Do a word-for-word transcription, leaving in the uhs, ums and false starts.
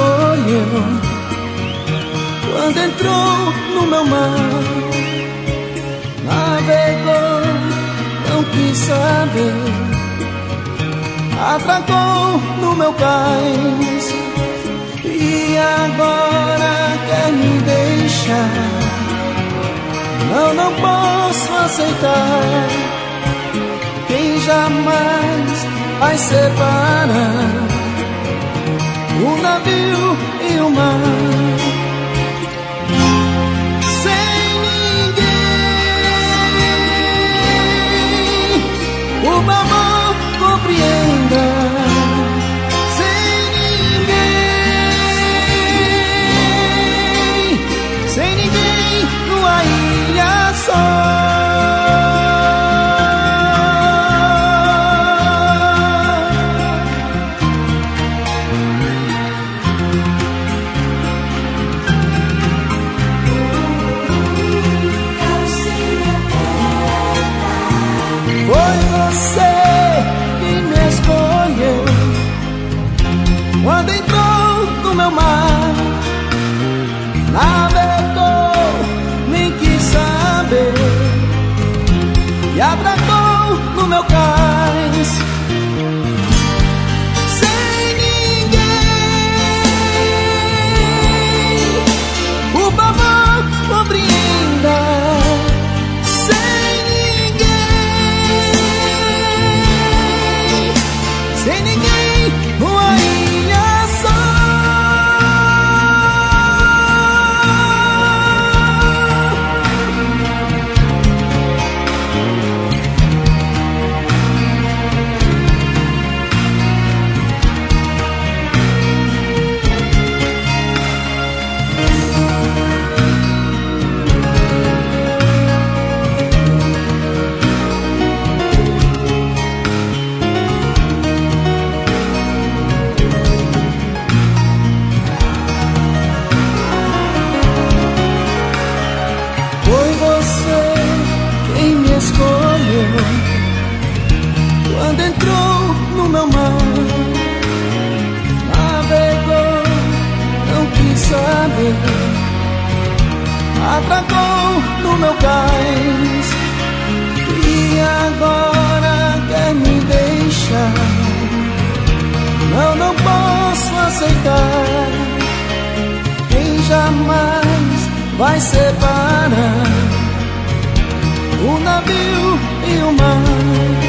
escolheu quando entrou no meu mar. Navegou, não quis saber, atracou no meu cais e agora quer me deixar. Não, não posso aceitar quem jamais vai separar o navio e o mar. Sem ninguém, por favor, compreenda. Sem ninguém, sem ninguém, numa ilha só. Quando entrou no meu mar, navegou, nem quis saber, e atracou no meu cais. Sem ninguém, por favor, compreenda. Sem ninguém, sem ninguém, uma ilha só. Quando entrou no meu mar, navegou, não quis saber, atracou no meu cais e agora quer me deixar. Não, não posso aceitar quem jamais vai separar o navio e o mar.